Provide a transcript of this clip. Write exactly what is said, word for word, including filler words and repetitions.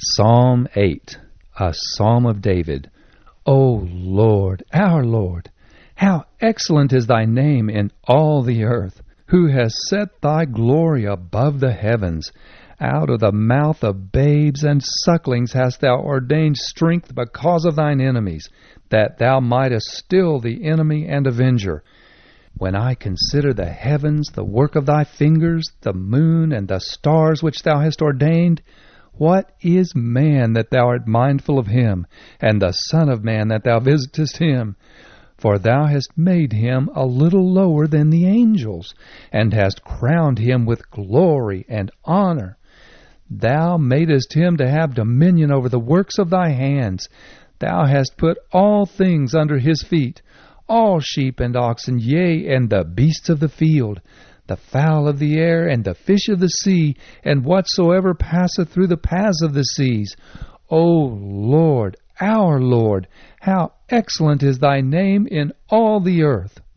Psalm eight, a Psalm of David. O Lord, our Lord, how excellent is thy name in all the earth, who has set thy glory above the heavens. Out of the mouth of babes and sucklings hast thou ordained strength because of thine enemies, that thou mightest still the enemy and avenger. When I consider the heavens, the work of thy fingers, the moon and the stars which thou hast ordained, what is man that thou art mindful of him, and the Son of man that thou visitest him? For thou hast made him a little lower than the angels, and hast crowned him with glory and honor. Thou madest him to have dominion over the works of thy hands. Thou hast put all things under his feet, all sheep and oxen, yea, and the beasts of the field, the fowl of the air, and the fish of the sea, and whatsoever passeth through the paths of the seas. O Lord, our Lord, how excellent is thy name in all the earth!